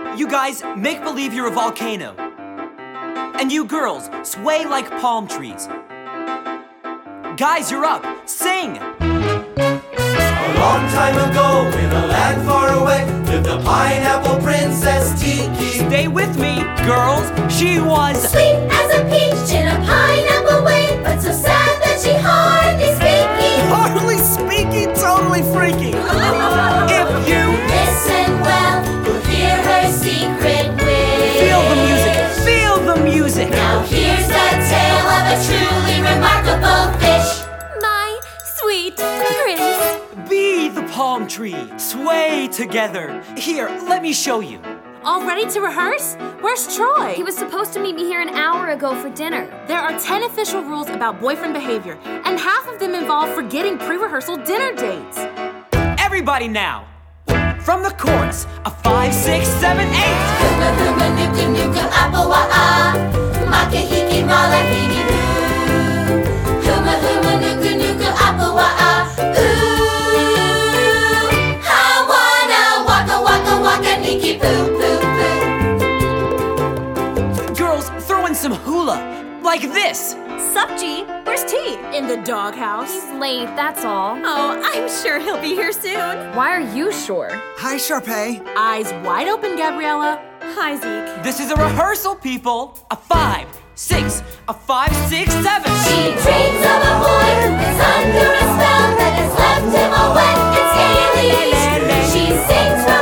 You guys, make believe you're a volcano. And you girls, sway like palm trees. Guys, you're up. Sing! A long time ago, in a land far away, lived a pineapple princess Tiki. Stay with me, girls. She was sweet as a peach in a pineapple way, but so sad that she hardly speaking. hardly speaking, totally freaky. If you listen well, you'll hear her secret wish. feel the music, feel the music. Now here's the tale of a truly remarkable fish. My sweet prince. Be the palm tree, sway together. Here, let me show you. All ready to rehearse? Where's Troy? He was supposed to meet me here an hour ago for dinner. There are 10 official rules about boyfriend behavior, and half of them involve forgetting pre-rehearsal dinner dates. Everybody now. From the chorus, a 5, 6, 7, 8. Huma huma nuka nuka apple wa'a, makahiki malahini hoo. Huma huma nuka nuka apple wa'a, ooh. Hawana waka waka waka niki poo poo poo. Girls, throw in some hula, like this. Sup, G? Where's T? In the doghouse. He's late, that's all. Oh, I'm sure he'll be here soon. Why are you sure? Hi, Sharpay. Eyes wide open, Gabriella. Hi, Zeke. This is a rehearsal, people. A 5, 6, a 5, 6, 7. She dreams of a boy who is under a spell that has left him all wet and scaly. She sings from